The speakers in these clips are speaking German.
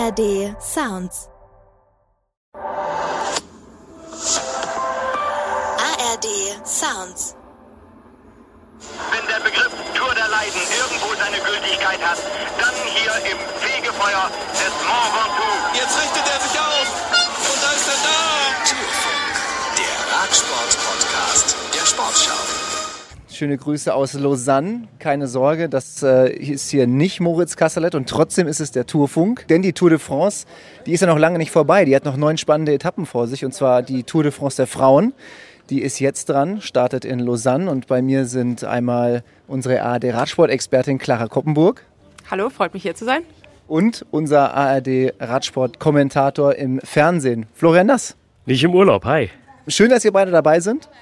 ARD Sounds. ARD Sounds. Wenn der Begriff Tour der Leiden irgendwo seine Gültigkeit hat, dann hier im Fegefeuer des Mont Ventoux. Jetzt richtet er sich auf und da ist er da. Tourfunk, der Radsport-Podcast der Sportschau. Schöne Grüße aus Lausanne. Keine Sorge, das ist hier nicht Moritz Kasserlet und trotzdem ist es der Tourfunk. Denn die Tour de France, die ist ja noch lange nicht vorbei. Die hat noch 9 spannende Etappen vor sich und zwar die Tour de France der Frauen. Die ist jetzt dran, startet in Lausanne und bei mir sind einmal unsere ARD-Radsport-Expertin Clara Koppenburg. Hallo, freut mich hier zu sein. Und unser ARD-Radsport-Kommentator im Fernsehen, Florian Nass. Nicht im Urlaub, hi. Schön, dass ihr beide dabei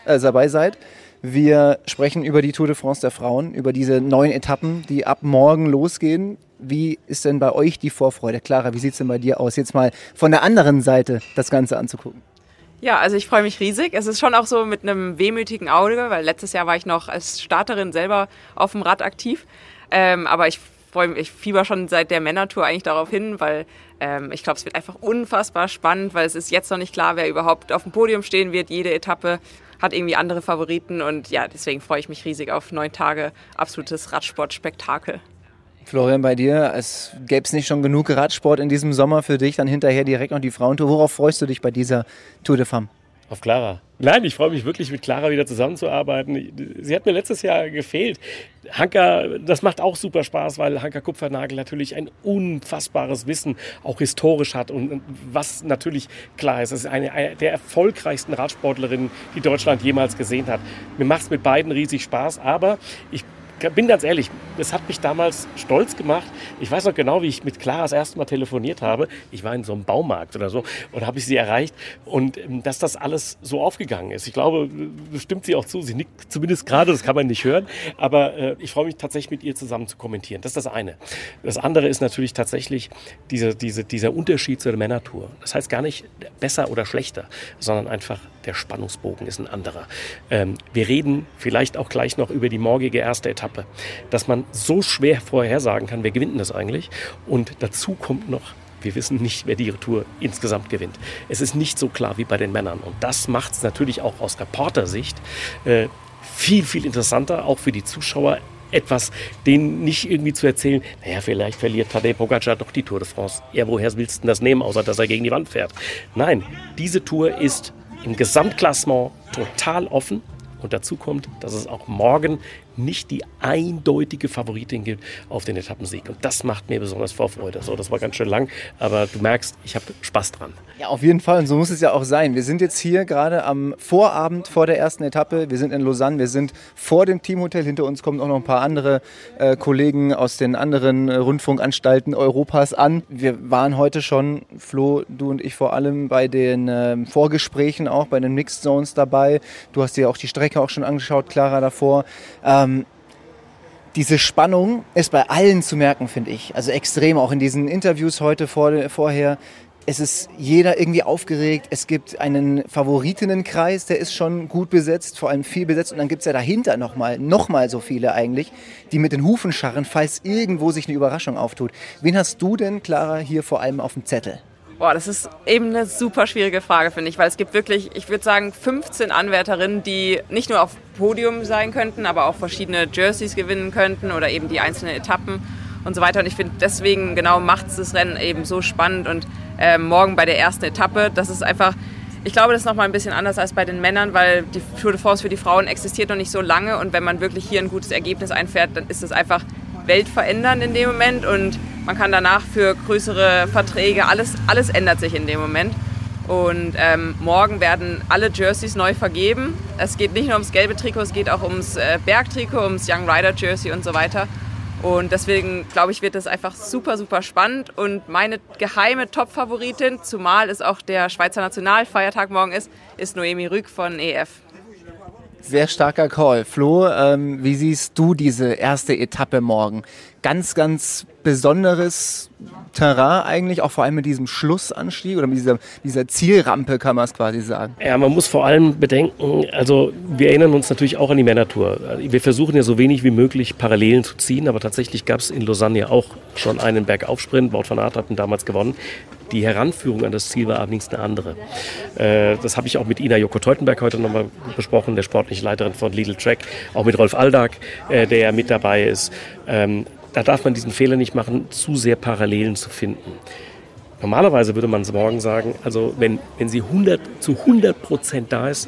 seid. Wir sprechen über die Tour de France der Frauen, über diese 9 Etappen, die ab morgen losgehen. Wie ist denn bei euch die Vorfreude? Clara, wie sieht es denn bei dir aus? Jetzt mal von der anderen Seite das Ganze anzugucken. Ja, also ich freue mich riesig. Es ist schon auch so mit einem wehmütigen Auge, weil letztes Jahr war ich noch als Starterin selber auf dem Rad aktiv. Aber ich fieber schon seit der Männertour eigentlich darauf hin, weil ich glaube, es wird einfach unfassbar spannend, weil es ist jetzt noch nicht klar, wer überhaupt auf dem Podium stehen wird. Jede Etappe hat irgendwie andere Favoriten und ja, deswegen freue ich mich riesig auf 9 Tage absolutes Radsportspektakel. Florian, bei dir, gäbe es nicht schon genug Radsport in diesem Sommer für dich, dann hinterher direkt noch die Frauentour. Worauf freust du dich bei dieser Tour de Femme? Auf Clara. Nein, ich freue mich wirklich, mit Clara wieder zusammenzuarbeiten. Sie hat mir letztes Jahr gefehlt. Hanka, das macht auch super Spaß, weil Hanka Kupfernagel natürlich ein unfassbares Wissen auch historisch hat. Und was natürlich klar ist, es ist eine der erfolgreichsten Radsportlerinnen, die Deutschland jemals gesehen hat. Mir macht es mit beiden riesig Spaß, aber ich bin ganz ehrlich, das hat mich damals stolz gemacht. Ich weiß noch genau, wie ich mit Clara das erste Mal telefoniert habe. Ich war in so einem Baumarkt oder so und habe ich sie erreicht. Und dass das alles so aufgegangen ist. Ich glaube, das stimmt sie auch zu. Sie nickt zumindest gerade, das kann man nicht hören. Aber ich freue mich tatsächlich, mit ihr zusammen zu kommentieren. Das ist das eine. Das andere ist natürlich tatsächlich dieser Unterschied zur Männertour. Das heißt gar nicht besser oder schlechter, sondern einfach der Spannungsbogen ist ein anderer. Wir reden vielleicht auch gleich noch über die morgige erste Etappe, dass man so schwer vorhersagen kann, wer gewinnt denn das eigentlich? Und dazu kommt noch, wir wissen nicht, wer die Tour insgesamt gewinnt. Es ist nicht so klar wie bei den Männern. Und das macht es natürlich auch aus Reportersicht viel, viel interessanter, auch für die Zuschauer, etwas denen nicht irgendwie zu erzählen, naja, vielleicht verliert Tadej Pogačar doch die Tour de France. Ja, woher willst du denn das nehmen, außer dass er gegen die Wand fährt? Nein, diese Tour ist im Gesamtklassement total offen. Und dazu kommt, dass es auch morgen nicht die eindeutige Favoritin gibt auf den Etappensieg. Und das macht mir besonders Vorfreude. So, das war ganz schön lang, aber du merkst, ich habe Spaß dran. Ja, auf jeden Fall. Und so muss es ja auch sein. Wir sind jetzt hier gerade am Vorabend vor der ersten Etappe. Wir sind in Lausanne. Wir sind vor dem Teamhotel. Hinter uns kommen auch noch ein paar andere Kollegen aus den anderen Rundfunkanstalten Europas an. Wir waren heute schon, Flo, du und ich vor allem, bei den Vorgesprächen auch, bei den Mixed Zones dabei. Du hast dir auch die Strecke auch schon angeschaut, Clara, davor. Diese Spannung ist bei allen zu merken, finde ich. Also extrem, auch in diesen Interviews heute vorher. Es ist jeder irgendwie aufgeregt. Es gibt einen Favoritenkreis, der ist schon gut besetzt, vor allem viel besetzt. Und dann gibt es ja dahinter noch mal so viele eigentlich, die mit den Hufen scharren, falls irgendwo sich eine Überraschung auftut. Wen hast du denn, Clara, hier vor allem auf dem Zettel? Boah, das ist eben eine super schwierige Frage, finde ich, weil es gibt wirklich, ich würde sagen, 15 Anwärterinnen, die nicht nur auf Podium sein könnten, aber auch verschiedene Jerseys gewinnen könnten oder eben die einzelnen Etappen und so weiter. Und ich finde, deswegen genau macht es das Rennen eben so spannend. Und morgen bei der ersten Etappe, das ist einfach, ich glaube, das ist nochmal ein bisschen anders als bei den Männern, weil die Tour de France für die Frauen existiert noch nicht so lange. Und wenn man wirklich hier ein gutes Ergebnis einfährt, dann ist es einfach weltverändernd in dem Moment und man kann danach für größere Verträge, alles ändert sich in dem Moment. Und morgen werden alle Jerseys neu vergeben. Es geht nicht nur ums gelbe Trikot, es geht auch ums Bergtrikot, ums Young Rider Jersey und so weiter. Und deswegen, glaube ich, wird das einfach super, super spannend. Und meine geheime Top-Favoritin, zumal es auch der Schweizer Nationalfeiertag morgen ist Noemi Rüegg von EF. Sehr starker Call. Flo, wie siehst du diese erste Etappe morgen? Ganz, ganz besonderes Terrain eigentlich, auch vor allem mit diesem Schlussanstieg oder mit dieser Zielrampe, kann man es quasi sagen. Ja, man muss vor allem bedenken, also wir erinnern uns natürlich auch an die Männertour. Wir versuchen ja so wenig wie möglich Parallelen zu ziehen, aber tatsächlich gab es in Lausanne ja auch schon einen Bergaufsprint. Wout van Aert hat ihn damals gewonnen. Die Heranführung an das Ziel war allerdings eine andere. Das habe ich auch mit Ina Joko-Teutenberg heute nochmal besprochen, der sportlichen Leiterin von Lidl Trek, auch mit Rolf Aldag, der ja mit dabei ist. Da darf man diesen Fehler nicht machen, zu sehr Parallelen zu finden. Normalerweise würde man es morgen sagen, also wenn sie zu 100% da ist,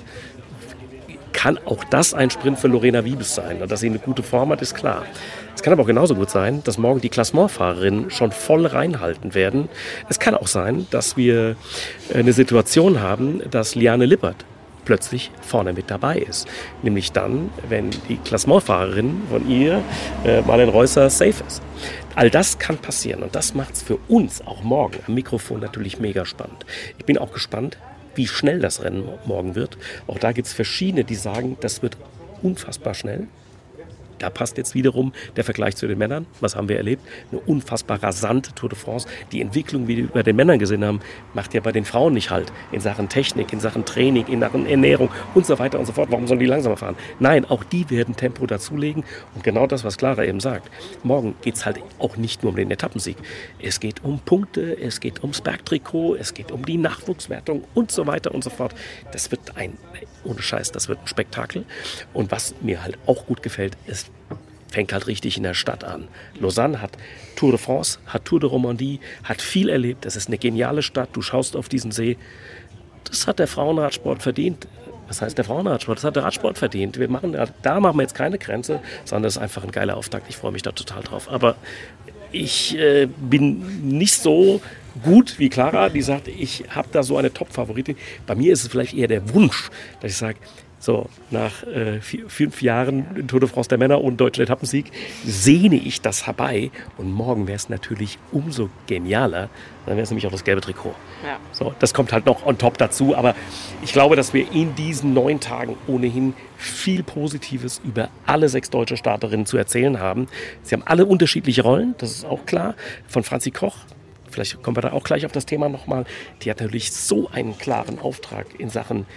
kann auch das ein Sprint für Lorena Wiebes sein. Und dass sie eine gute Form hat, ist klar. Es kann aber auch genauso gut sein, dass morgen die Klassementfahrerinnen schon voll reinhalten werden. Es kann auch sein, dass wir eine Situation haben, dass Liane Lippert plötzlich vorne mit dabei ist. Nämlich dann, wenn die Klassementfahrerin von ihr, Marlen Reusser, safe ist. All das kann passieren und das macht es für uns auch morgen am Mikrofon natürlich mega spannend. Ich bin auch gespannt, wie schnell das Rennen morgen wird. Auch da gibt es verschiedene, die sagen, das wird unfassbar schnell. Da passt jetzt wiederum der Vergleich zu den Männern. Was haben wir erlebt? Eine unfassbar rasante Tour de France. Die Entwicklung, wie wir bei den Männern gesehen haben, macht ja bei den Frauen nicht halt. In Sachen Technik, in Sachen Training, in Sachen Ernährung und so weiter und so fort. Warum sollen die langsamer fahren? Nein, auch die werden Tempo dazulegen. Und genau das, was Clara eben sagt. Morgen geht es halt auch nicht nur um den Etappensieg. Es geht um Punkte, es geht ums Bergtrikot, es geht um die Nachwuchswertung und so weiter und so fort. Das wird ohne Scheiß, das wird ein Spektakel. Und was mir halt auch gut gefällt, ist, fängt halt richtig in der Stadt an. Lausanne hat Tour de France, hat Tour de Romandie, hat viel erlebt. Es ist eine geniale Stadt. Du schaust auf diesen See. Das hat der Frauenradsport verdient. Was heißt der Frauenradsport? Das hat der Radsport verdient. Da machen wir jetzt keine Grenze, sondern das ist einfach ein geiler Auftakt. Ich freue mich da total drauf. Aber ich bin nicht so gut wie Clara, die sagt, ich habe da so eine Top-Favoritin. Bei mir ist es vielleicht eher der Wunsch, dass ich sage, so, nach 5 Jahren Tour de France der Männer und deutschen Etappensieg sehne ich das herbei. Und morgen wäre es natürlich umso genialer. Dann wäre es nämlich auch das gelbe Trikot. Ja. So, das kommt halt noch on top dazu. Aber ich glaube, dass wir in diesen 9 Tagen ohnehin viel Positives über alle 6 deutsche Starterinnen zu erzählen haben. Sie haben alle unterschiedliche Rollen, das ist auch klar. Von Franzi Koch, vielleicht kommen wir da auch gleich auf das Thema nochmal, die hat natürlich so einen klaren Auftrag in Sachen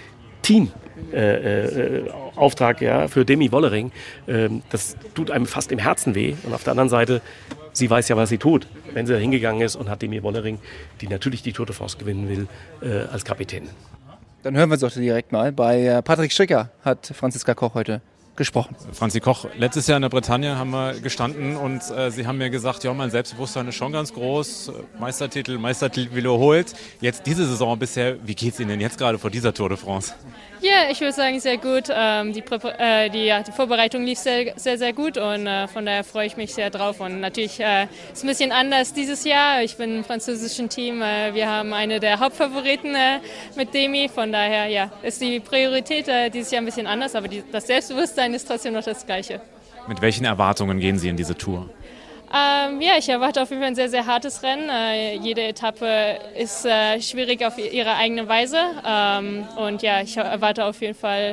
Team-Auftrag für Demi Wollering. Das tut einem fast im Herzen weh. Und auf der anderen Seite, sie weiß ja, was sie tut, wenn sie da hingegangen ist und hat Demi Wollering, die natürlich die Tour de France gewinnen will, als Kapitän. Dann hören wir es doch direkt mal. Bei Patrick Stricker hat Franziska Koch heute gesprochen. Franzi Koch, letztes Jahr in der Bretagne haben wir gestanden und Sie haben mir gesagt, ja, mein Selbstbewusstsein ist schon ganz groß, Meistertitel wiederholt. Jetzt diese Saison bisher, wie geht es Ihnen denn jetzt gerade vor dieser Tour de France? Ja, ich würde sagen, sehr gut. Die Vorbereitung lief sehr, sehr, sehr gut und von daher freue ich mich sehr drauf. Und natürlich ist es ein bisschen anders dieses Jahr. Ich bin im französischen Team. Wir haben eine der Hauptfavoriten mit Demi. Von daher ist die Priorität dieses Jahr ein bisschen anders, aber das Selbstbewusstsein ist trotzdem noch das Gleiche. Mit welchen Erwartungen gehen Sie in diese Tour? Ich erwarte auf jeden Fall ein sehr, sehr hartes Rennen. Jede Etappe ist schwierig auf ihre eigene Weise. Ich erwarte auf jeden Fall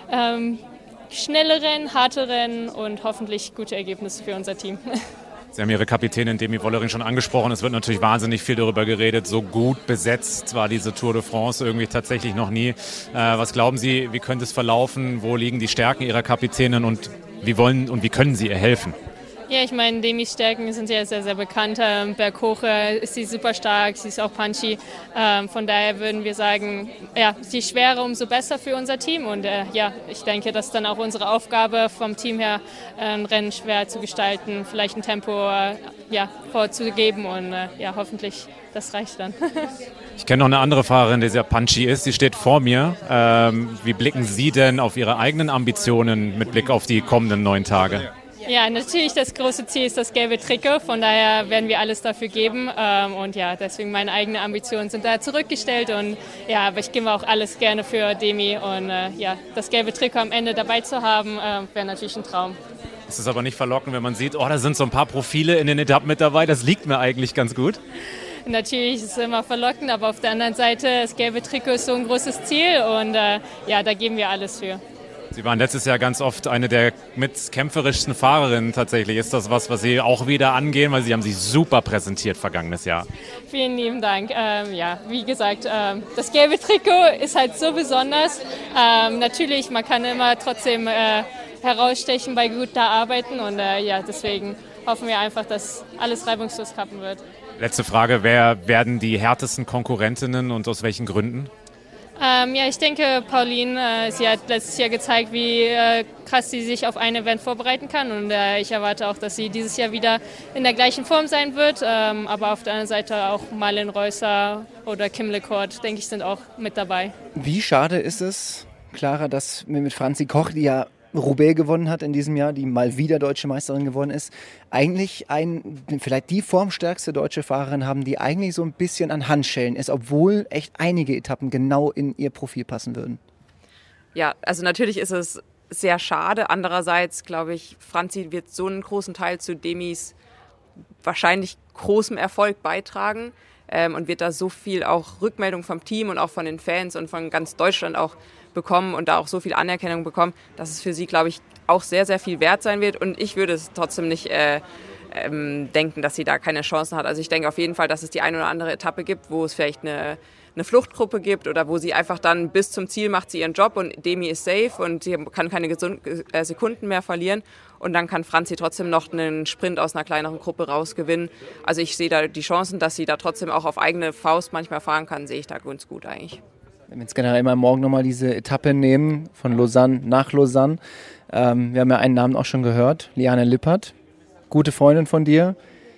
schnelle Rennen, harte Rennen und hoffentlich gute Ergebnisse für unser Team. Sie haben Ihre Kapitänin Demi Wollering schon angesprochen. Es wird natürlich wahnsinnig viel darüber geredet. So gut besetzt war diese Tour de France irgendwie tatsächlich noch nie. Was glauben Sie, wie könnte es verlaufen? Wo liegen die Stärken Ihrer Kapitänin und wie können Sie ihr helfen? Ja, ich meine, Demis Stärken sind ja sehr, sehr bekannt. Berghoch ist sie super stark, sie ist auch punchy. Von daher würden wir sagen, je schwerer, umso besser für unser Team. Und ich denke, das ist dann auch unsere Aufgabe vom Team her, ein Rennen schwer zu gestalten, vielleicht ein Tempo vorzugeben und hoffentlich das reicht dann. Ich kenne noch eine andere Fahrerin, die sehr punchy ist. Sie steht vor mir. Wie blicken Sie denn auf Ihre eigenen Ambitionen mit Blick auf die kommenden 9 Tage? Ja, natürlich, das große Ziel ist das gelbe Trikot, von daher werden wir alles dafür geben deswegen meine eigenen Ambitionen sind da zurückgestellt aber ich gebe auch alles gerne für Demi und das gelbe Trikot am Ende dabei zu haben, wäre natürlich ein Traum. Es ist aber nicht verlockend, wenn man sieht, da sind so ein paar Profile in den Etappen mit dabei, das liegt mir eigentlich ganz gut. Natürlich ist es immer verlockend, aber auf der anderen Seite, das gelbe Trikot ist so ein großes Ziel und da geben wir alles für. Sie waren letztes Jahr ganz oft eine der mit kämpferischsten Fahrerinnen tatsächlich. Ist das was Sie auch wieder angehen? Weil Sie haben sich super präsentiert vergangenes Jahr. Vielen lieben Dank. Wie gesagt, das gelbe Trikot ist halt so besonders. Natürlich, man kann immer trotzdem herausstechen bei guter Arbeiten und deswegen hoffen wir einfach, dass alles reibungslos klappen wird. Letzte Frage, wer werden die härtesten Konkurrentinnen und aus welchen Gründen? Ich denke, Pauline, sie hat letztes Jahr gezeigt, wie krass sie sich auf ein Event vorbereiten kann. Und ich erwarte auch, dass sie dieses Jahr wieder in der gleichen Form sein wird. Aber auf der anderen Seite auch Malin Reusser oder Kim LeCourt, denke ich, sind auch mit dabei. Wie schade ist es, Clara, dass wir mit Franzi Koch, die ja Roubaix gewonnen hat in diesem Jahr, die mal wieder deutsche Meisterin geworden ist, eigentlich vielleicht die formstärkste deutsche Fahrerin haben, die eigentlich so ein bisschen an Handschellen ist, obwohl echt einige Etappen genau in ihr Profil passen würden. Ja, also natürlich ist es sehr schade. Andererseits, glaube ich, Franzi wird so einen großen Teil zu Demis wahrscheinlich großem Erfolg beitragen und wird da so viel auch Rückmeldung vom Team und auch von den Fans und von ganz Deutschland auch bekommen und da auch so viel Anerkennung bekommen, dass es für sie, glaube ich, auch sehr, sehr viel wert sein wird. Und ich würde es trotzdem nicht denken, dass sie da keine Chancen hat. Also ich denke auf jeden Fall, dass es die eine oder andere Etappe gibt, wo es vielleicht eine Fluchtgruppe gibt oder wo sie einfach dann bis zum Ziel macht sie ihren Job und Demi ist safe und sie kann keine Sekunden mehr verlieren. Und dann kann Franzi trotzdem noch einen Sprint aus einer kleineren Gruppe rausgewinnen. Also ich sehe da die Chancen, dass sie da trotzdem auch auf eigene Faust manchmal fahren kann, sehe ich da ganz gut eigentlich. Wenn wir jetzt generell immer morgen nochmal diese Etappe nehmen, von Lausanne nach Lausanne. Wir haben ja einen Namen auch schon gehört, Liane Lippert, gute Freundin von dir.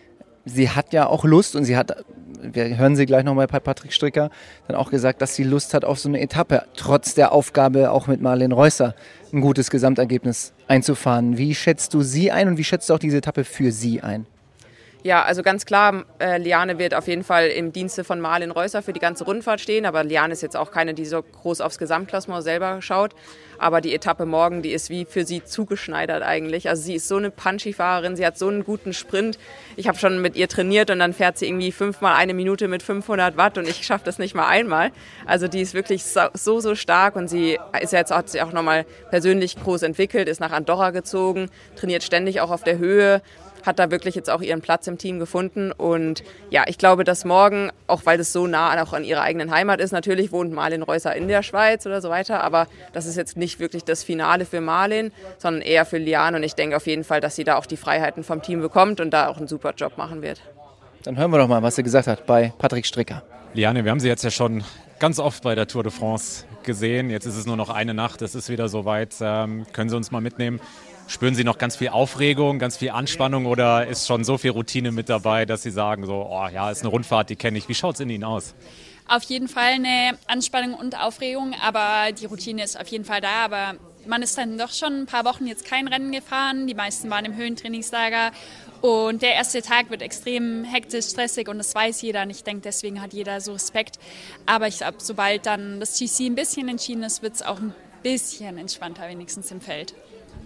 Sie hat ja auch Lust und wir hören sie gleich nochmal bei Patrick Stricker, dann auch gesagt, dass sie Lust hat auf so eine Etappe, trotz der Aufgabe auch mit Malin Reusser ein gutes Gesamtergebnis einzufahren. Wie schätzt du sie ein und wie schätzt du auch diese Etappe für sie ein? Ja, also ganz klar, Liane wird auf jeden Fall im Dienste von Malin Reusser für die ganze Rundfahrt stehen. Aber Liane ist jetzt auch keine, die so groß aufs Gesamtklassement selber schaut. Aber die Etappe morgen, die ist wie für sie zugeschneidert eigentlich. Also sie ist so eine Punchy-Fahrerin, sie hat so einen guten Sprint. Ich habe schon mit ihr trainiert und dann fährt sie irgendwie 5-mal eine Minute mit 500 Watt und ich schaffe das nicht mal einmal. Also die ist wirklich so stark und sie ist jetzt, hat sich auch nochmal persönlich groß entwickelt, ist nach Andorra gezogen, trainiert ständig auch auf der Höhe. Hat da wirklich jetzt auch ihren Platz im Team gefunden. Und ja, ich glaube, dass morgen, auch weil das so nah auch an ihrer eigenen Heimat ist, natürlich wohnt Malin Reusser in der Schweiz oder so weiter, aber das ist jetzt nicht wirklich das Finale für Malin, sondern eher für Liane. Und ich denke auf jeden Fall, dass sie da auch die Freiheiten vom Team bekommt und da auch einen super Job machen wird. Dann hören wir doch mal, was sie gesagt hat bei Patrick Stricker. Liane, wir haben sie jetzt ja schon ganz oft bei der Tour de France gesehen. Jetzt ist es nur noch eine Nacht, es ist wieder soweit. Können Sie uns mal mitnehmen? Spüren Sie noch ganz viel Aufregung, ganz viel Anspannung oder ist schon so viel Routine mit dabei, dass Sie sagen, so, oh ja, ist eine Rundfahrt, die kenne ich. Wie schaut es in Ihnen aus? Auf jeden Fall eine Anspannung und Aufregung, aber die Routine ist auf jeden Fall da. Aber man ist dann doch schon ein paar Wochen jetzt kein Rennen gefahren. Die meisten waren im Höhentrainingslager. Und der erste Tag wird extrem hektisch, stressig und das weiß jeder. Und ich denke, deswegen hat jeder so Respekt. Aber ich glaube, sobald dann das GC ein bisschen entschieden ist, wird es auch ein bisschen entspannter, wenigstens im Feld.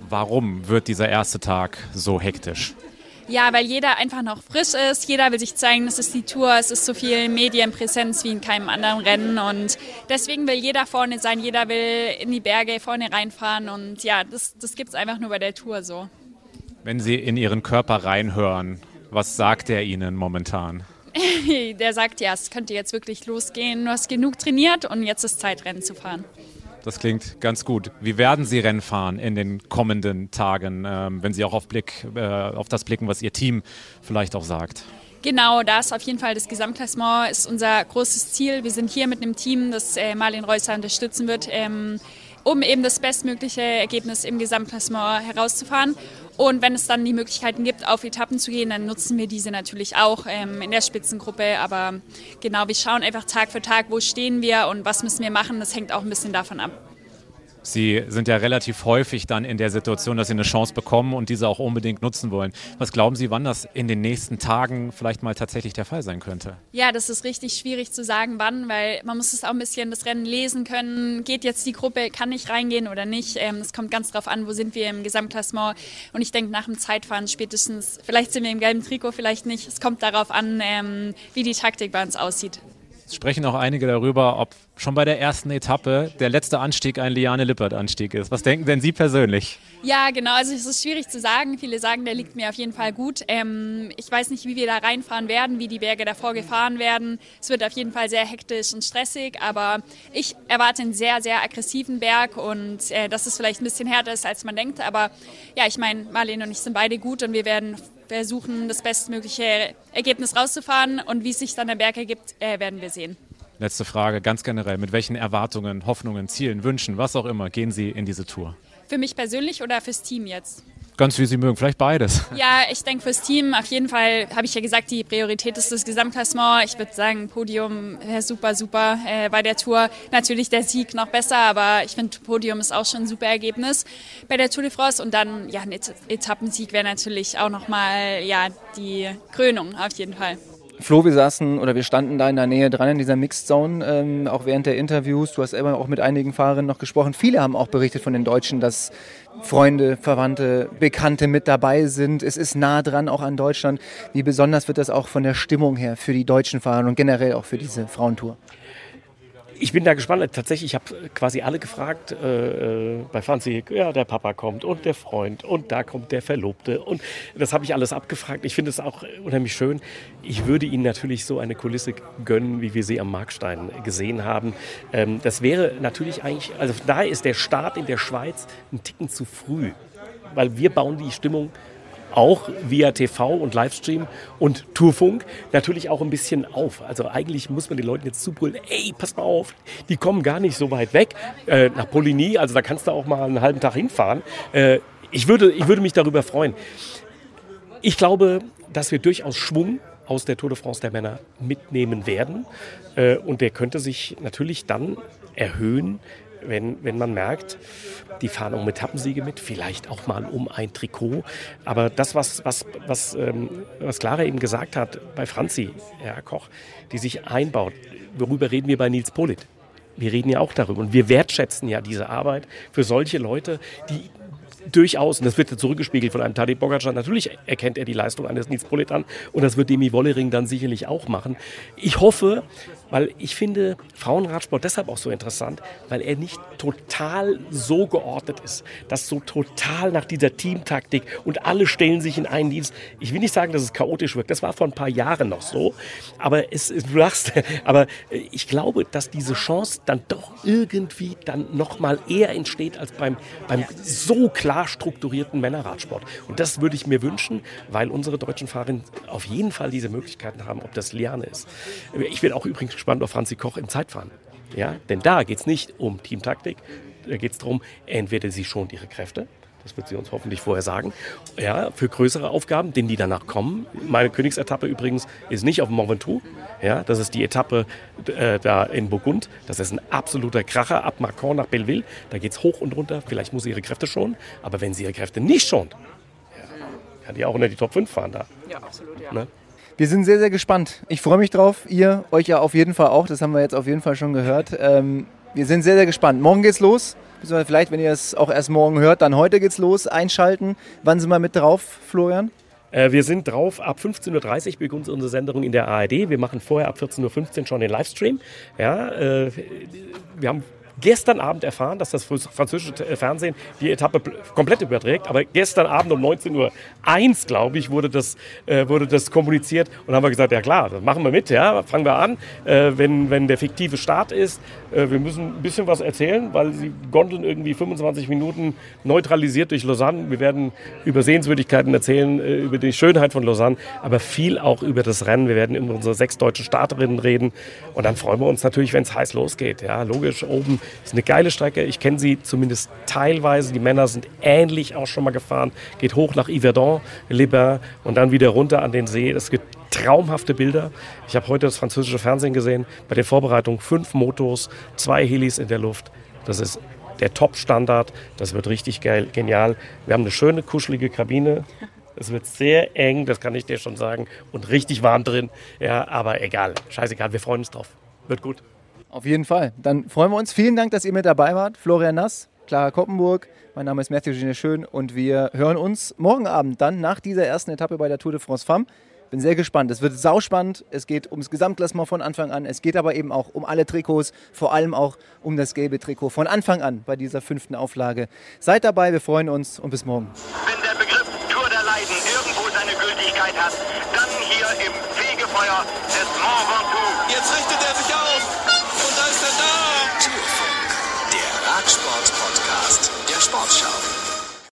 Warum wird dieser erste Tag so hektisch? Ja, weil jeder einfach noch frisch ist. Jeder will sich zeigen, das ist die Tour. Es ist so viel Medienpräsenz wie in keinem anderen Rennen. Und deswegen will jeder vorne sein. Jeder will in die Berge vorne reinfahren. Und ja, das gibt es einfach nur bei der Tour so. Wenn Sie in Ihren Körper reinhören, was sagt er Ihnen momentan? Der sagt, ja, es könnte jetzt wirklich losgehen. Du hast genug trainiert und jetzt ist Zeit, Rennen zu fahren. Das klingt ganz gut. Wie werden Sie Rennen fahren in den kommenden Tagen, wenn Sie auch auf das blicken, was Ihr Team vielleicht auch sagt? Genau, da ist auf jeden Fall das Gesamtklassement ist unser großes Ziel. Wir sind hier mit einem Team, das Malin Reusser unterstützen wird, um eben das bestmögliche Ergebnis im Gesamtklassement herauszufahren. Und wenn es dann die Möglichkeiten gibt, auf Etappen zu gehen, dann nutzen wir diese natürlich auch in der Spitzengruppe. Aber genau, wir schauen einfach Tag für Tag, wo stehen wir und was müssen wir machen. Das hängt auch ein bisschen davon ab. Sie sind ja relativ häufig dann in der Situation, dass Sie eine Chance bekommen und diese auch unbedingt nutzen wollen. Was glauben Sie, wann das in den nächsten Tagen vielleicht mal tatsächlich der Fall sein könnte? Ja, das ist richtig schwierig zu sagen, wann, weil man muss es auch ein bisschen das Rennen lesen können. Geht jetzt die Gruppe, kann ich reingehen oder nicht? Es kommt ganz drauf an, wo sind wir im Gesamtklassement. Und ich denke, nach dem Zeitfahren spätestens, vielleicht sind wir im gelben Trikot, vielleicht nicht. Es kommt darauf an, wie die Taktik bei uns aussieht. Es sprechen auch einige darüber, ob schon bei der ersten Etappe der letzte Anstieg ein Liane Lippert-Anstieg ist. Was denken denn Sie persönlich? Ja, genau. Also es ist schwierig zu sagen. Viele sagen, der liegt mir auf jeden Fall gut. Ich weiß nicht, wie wir da reinfahren werden, wie die Berge davor gefahren werden. Es wird auf jeden Fall sehr hektisch und stressig, aber ich erwarte einen sehr, sehr aggressiven Berg und dass es vielleicht ein bisschen härter ist, als man denkt. Aber ja, ich meine, Marlene und ich sind beide gut und wir werden versuchen, das bestmögliche Ergebnis rauszufahren und wie es sich dann der Berg ergibt, werden wir sehen. Letzte Frage, ganz generell. Mit welchen Erwartungen, Hoffnungen, Zielen, Wünschen, was auch immer, gehen Sie in diese Tour? Für mich persönlich oder fürs Team jetzt? Ganz wie Sie mögen, vielleicht beides. Ja, ich denke fürs Team auf jeden Fall, habe ich ja gesagt, die Priorität ist das Gesamtklassement. Ich würde sagen, Podium wäre super bei der Tour. Natürlich der Sieg noch besser, aber ich finde, Podium ist auch schon ein super Ergebnis bei der Tour de France. Und dann, ja, ein Etappensieg wäre natürlich auch nochmal, ja, die Krönung auf jeden Fall. Flo, wir standen da in der Nähe dran in dieser Mixed Zone, auch während der Interviews. Du hast immer auch mit einigen Fahrerinnen noch gesprochen. Viele haben auch berichtet von den Deutschen, dass Freunde, Verwandte, Bekannte mit dabei sind. Es ist nah dran, auch an Deutschland. Wie besonders wird das auch von der Stimmung her für die deutschen Fahrer und generell auch für diese Frauentour? Ich bin da gespannt. Tatsächlich, ich habe quasi alle gefragt bei Franzi, ja, der Papa kommt und der Freund und da kommt der Verlobte und das habe ich alles abgefragt. Ich finde es auch unheimlich schön. Ich würde Ihnen natürlich so eine Kulisse gönnen, wie wir sie am Markstein gesehen haben. Das wäre natürlich eigentlich, also daher ist der Start in der Schweiz ein Ticken zu früh, weil wir bauen die Stimmung auch via TV und Livestream und Tourfunk natürlich auch ein bisschen auf. Also eigentlich muss man den Leuten jetzt zubrüllen, ey, pass mal auf, die kommen gar nicht so weit weg nach Poligny, also da kannst du auch mal einen halben Tag hinfahren. Ich würde mich darüber freuen. Ich glaube, dass wir durchaus Schwung aus der Tour de France der Männer mitnehmen werden und der könnte sich natürlich dann erhöhen, wenn man merkt, die fahren um Etappensiege mit, vielleicht auch mal um ein Trikot. Aber das, was Clara eben gesagt hat bei Franzi, Herr Koch, die sich einbaut, worüber reden wir bei Nils Politt? Wir reden ja auch darüber und wir wertschätzen ja diese Arbeit für solche Leute, die durchaus, und das wird zurückgespiegelt von einem Tadej Pogačar, natürlich erkennt er die Leistung eines Nils Politt an und das wird Demi Wollering dann sicherlich auch machen. Ich hoffe, weil ich finde Frauenradsport deshalb auch so interessant, weil er nicht total so geordnet ist, dass so total nach dieser Teamtaktik und alle stellen sich in einen Dienst. Ich will nicht sagen, dass es chaotisch wirkt, das war vor ein paar Jahren noch so, aber aber ich glaube, dass diese Chance dann doch irgendwie dann nochmal eher entsteht als beim so klar strukturierten Männerradsport. Und das würde ich mir wünschen, weil unsere deutschen Fahrerinnen auf jeden Fall diese Möglichkeiten haben, ob das Liane ist. Ich bin auch übrigens gespannt auf Franzi Koch im Zeitfahren. Ja, denn da geht es nicht um Teamtaktik, da geht es darum, entweder sie schont ihre Kräfte, das wird sie uns hoffentlich vorher sagen, ja, für größere Aufgaben, denen die danach kommen. Meine Königsetappe übrigens ist nicht auf dem Mont Ventoux, ja, das ist die Etappe da in Burgund, das ist ein absoluter Kracher, ab Mâcon nach Belleville, da geht es hoch und runter, vielleicht muss sie ihre Kräfte schonen, aber wenn sie ihre Kräfte nicht schont, ja, kann die auch unter die Top 5 fahren da. Ja, absolut, ja. Ne? Wir sind sehr, sehr gespannt. Ich freue mich drauf. Ihr, euch ja auf jeden Fall auch. Das haben wir jetzt auf jeden Fall schon gehört. Wir sind sehr, sehr gespannt. Morgen geht's los. Vielleicht, wenn ihr es auch erst morgen hört, dann heute geht's los. Einschalten. Wann sind wir mit drauf, Florian? Wir sind drauf, ab 15.30 Uhr beginnt unsere Sendung in der ARD. Wir machen vorher ab 14.15 Uhr schon den Livestream. Ja, wir haben gestern Abend erfahren, dass das französische Fernsehen die Etappe komplett überträgt. Aber gestern Abend um 19.01 Uhr, glaube ich, wurde das kommuniziert. Und dann haben wir gesagt, ja klar, das machen wir mit. Ja, fangen wir an, wenn der fiktive Start ist. Wir müssen ein bisschen was erzählen, weil sie gondeln irgendwie 25 Minuten neutralisiert durch Lausanne. Wir werden über Sehenswürdigkeiten erzählen, über die Schönheit von Lausanne, aber viel auch über das Rennen. Wir werden über unsere 6 deutschen Starterinnen reden. Und dann freuen wir uns natürlich, wenn es heiß losgeht. Ja, logisch, oben ist eine geile Strecke. Ich kenne sie zumindest teilweise. Die Männer sind ähnlich auch schon mal gefahren. Geht hoch nach Yverdon, Les Bains und dann wieder runter an den See. Es gibt traumhafte Bilder. Ich habe heute das französische Fernsehen gesehen. Bei der Vorbereitung 5 Motos, 2 Helis in der Luft. Das ist der Top-Standard. Das wird richtig geil, genial. Wir haben eine schöne, kuschelige Kabine. Es wird sehr eng, das kann ich dir schon sagen. Und richtig warm drin. Ja, aber egal. Scheißegal, wir freuen uns drauf. Wird gut. Auf jeden Fall. Dann freuen wir uns. Vielen Dank, dass ihr mit dabei wart. Florian Nass, Clara Koppenburg. Mein Name ist Matthew Gine Schön und wir hören uns morgen Abend dann nach dieser ersten Etappe bei der Tour de France Femmes Bin sehr gespannt. Es wird sauspannend. Es geht ums Gesamtklassement von Anfang an. Es geht aber eben auch um alle Trikots, vor allem auch um das gelbe Trikot von Anfang an bei dieser 5. Auflage. Seid dabei, wir freuen uns und bis morgen. Wenn der Begriff Tour der Leiden irgendwo seine Gültigkeit hat, dann hier im Fegefeuer des Mont Ventoux. Jetzt richtet er sich auf und da ist er da. Tourfunk, der Radsport-Podcast der Sportschau.